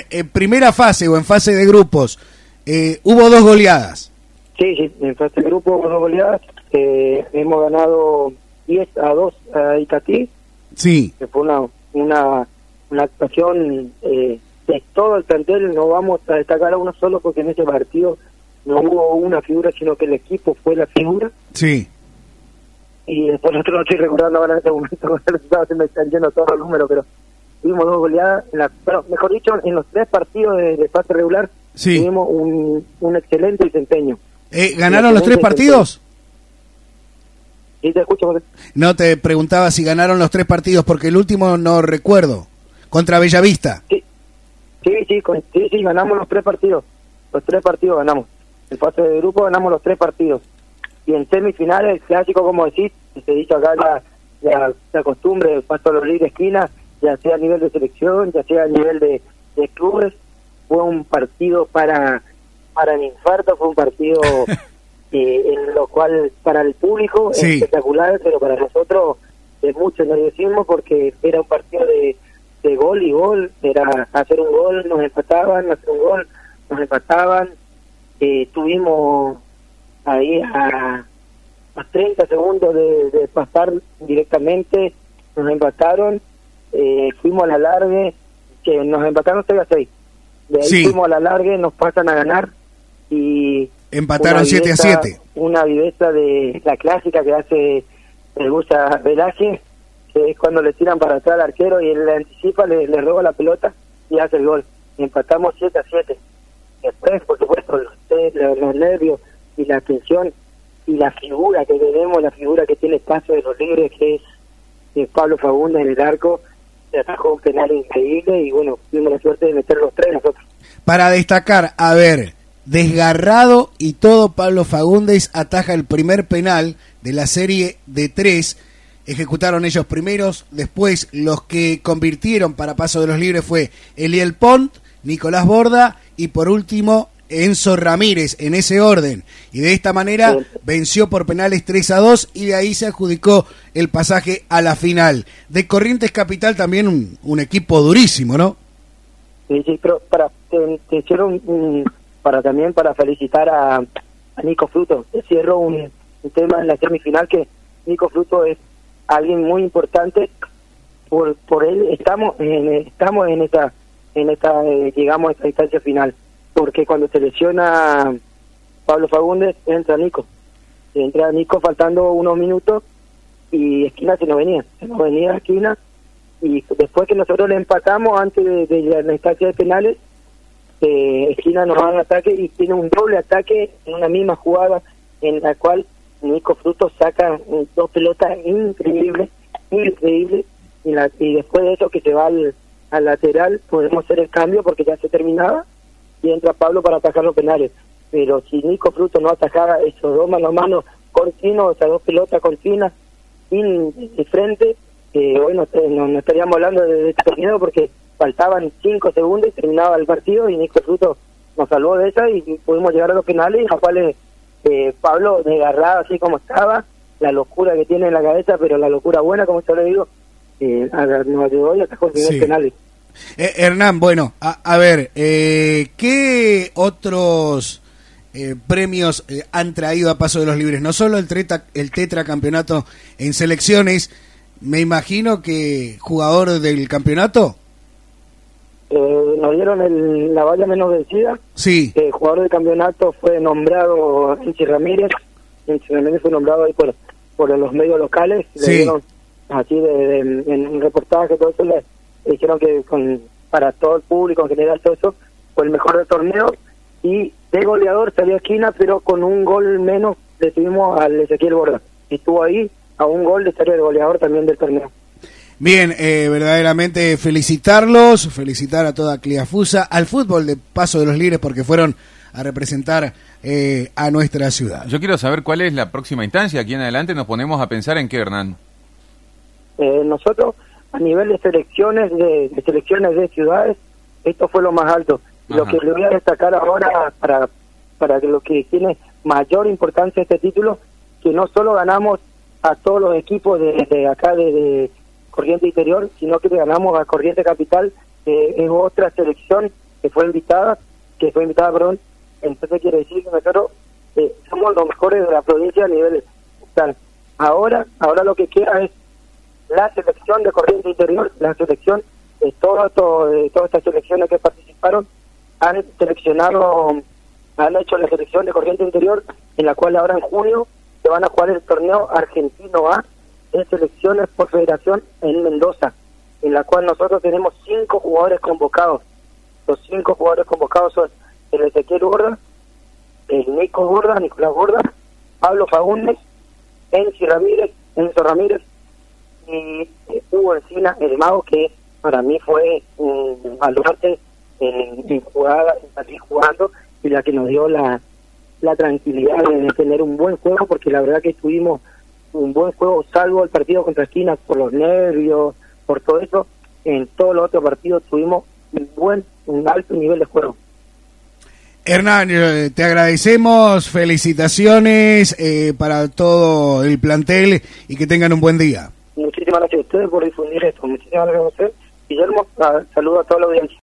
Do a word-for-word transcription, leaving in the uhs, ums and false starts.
en primera fase o en fase de grupos, eh, hubo dos goleadas. Sí, sí, en fase de grupo hubo dos goleadas. Eh, hemos ganado diez a dos a Itatí. Sí. Que fue una una, una actuación eh, de todo el plantel. No vamos a destacar a uno solo porque en ese partido no hubo una figura, sino que el equipo fue la figura. Sí. Y después nosotros no estoy recordando ahora en este momento con el resultado, se me están yendo todos los números, pero tuvimos dos goleadas, en la, bueno, mejor dicho, en los tres partidos de, de fase regular sí. tuvimos un, un excelente desempeño. Eh, ¿Ganaron los tres partidos? Sí, te escucho. Porque... No, te preguntaba si ganaron los tres partidos, porque el último no recuerdo, contra Bellavista. Sí, sí, sí, con, sí, sí, ganamos los tres partidos, los tres partidos ganamos. En fase de grupo ganamos los tres partidos. Y en semifinales, el clásico, como decís, se dice acá la, la, la costumbre del paso a los libres de esquina, ya sea a nivel de selección, ya sea a nivel de, de clubes, fue un partido para para el infarto, fue un partido eh, en lo cual para el público sí. espectacular, pero para nosotros es mucho nerviosismo porque era un partido de, de gol y gol, era hacer un gol, nos empataban, hacer un gol, nos empataban, eh, tuvimos ahí a, a treinta segundos de, de pasar directamente, nos empataron, eh, fuimos a la largue, que nos empataron seis a seis, de ahí sí. fuimos a la largue, nos pasan a ganar y empataron siete a siete. Una viveza de la clásica que hace el Busa Velázquez, que es cuando le tiran para atrás al arquero y él le anticipa, le, le roba la pelota y hace el gol. Y empatamos siete a siete. Después, por supuesto, los, los, los nervios y la tensión y la figura que tenemos, la figura que tiene Paso de los Libres, que es, es Pablo Fagundes en el arco, se atajó un penal increíble y bueno, tuvimos la suerte de meter los tres nosotros. Para destacar, a ver, desgarrado y todo, Pablo Fagundes ataja el primer penal de la serie de tres. Ejecutaron ellos primeros, después los que convirtieron para Paso de los Libres fue Eliel Pont, Nicolás Borda y por último Enzo Ramírez, en ese orden. Y de esta manera sí. venció por penales tres a dos y de ahí se adjudicó el pasaje a la final. De Corrientes Capital también un, un equipo durísimo, ¿no? Sí, sí, pero para, te, te hicieron un, para también para felicitar a, a Nico Fruto. Te cierro un, un tema en la semifinal que Nico Fruto es alguien muy importante. Por por él estamos en, estamos en esta en esta eh, llegamos a esta instancia final, porque cuando se lesiona Pablo Fagundes entra Nico, entra Nico faltando unos minutos y Esquina se nos venía, se nos venía a Esquina y después que nosotros le empatamos antes de, de la instancia de penales, eh, Esquina nos da un ataque y tiene un doble ataque en una misma jugada en la cual Nico Fruto saca dos pelotas increíbles, increíbles y, la, y después de eso que se va al, al lateral podemos hacer el cambio porque ya se terminaba y entra Pablo para atajar los penales. Pero si Nico Fruto no atajaba esos dos mano a mano continuos, esas dos pelotas continuas sin de frente, eh, bueno, no, no estaríamos hablando de, de este torneo porque faltaban cinco segundos y terminaba el partido y Nico Fruto nos salvó de esa y pudimos llegar a los penales, en los cuales eh, Pablo desgarrado así como estaba, la locura que tiene en la cabeza, pero la locura buena, como yo le digo, eh, nos ayudó y atajó el primer sí. penales. Eh, Hernán, bueno, a, a ver, eh, ¿qué otros eh, premios eh, han traído a Paso de los Libres? No solo el, treta, el tetracampeonato en selecciones, me imagino que jugador del campeonato. Eh, nos dieron el, la valla menos vencida. Sí. El jugador del campeonato fue nombrado Enzo Ramírez. Enzo Ramírez fue nombrado ahí por, por los medios locales. Sí. Le dieron así de, de, en un reportaje, todo eso le dijeron que con para todo el público en general todo eso fue el mejor del torneo y de goleador salió a Esquina, pero con un gol menos le tuvimos al Ezequiel Borda y estuvo ahí a un gol de salir de goleador también del torneo. Bien, eh, verdaderamente felicitarlos, felicitar a toda Cliafusa, al fútbol de Paso de los Libres porque fueron a representar eh, a nuestra ciudad. Yo quiero saber cuál es la próxima instancia. Aquí en adelante nos ponemos a pensar en qué, Hernán. Eh, nosotros a nivel de selecciones de, de selecciones de ciudades, esto fue lo más alto. Ajá. Lo que le voy a destacar ahora para para que lo que tiene mayor importancia este título, que no solo ganamos a todos los equipos de, de acá de, de Corriente Interior, sino que le ganamos a Corriente Capital, que es otra selección que fue invitada, que fue invitada, perdón. Entonces quiere decir que nosotros eh, somos los mejores de la provincia a nivel estatal. Ahora, ahora lo que queda es la selección de Corrientes Interior, la selección de todo, todo, de todas estas selecciones que participaron, han seleccionado, han hecho la selección de Corrientes Interior, en la cual ahora en junio se van a jugar el torneo argentino A de selecciones por federación en Mendoza, en la cual nosotros tenemos cinco jugadores convocados. Los cinco jugadores convocados son el Ezequiel Gorda, el Nico Gorda, Nicolás Gorda, Pablo Fagundes, Enzo Ramírez, Enzo Ramírez y eh, Hugo Encina, el mago, que para mí fue un baluarte en, en jugada, en salir jugando, y la que nos dio la, la tranquilidad de tener un buen juego, porque la verdad que tuvimos un buen juego, salvo el partido contra Esquinas por los nervios, por todo eso. En todos los otros partidos tuvimos un buen, un alto nivel de juego. Hernán, te agradecemos, felicitaciones eh, para todo el plantel y que tengan un buen día. Muchísimas gracias a ustedes por difundir esto, muchísimas gracias a ustedes. Guillermo, saludo a toda la audiencia.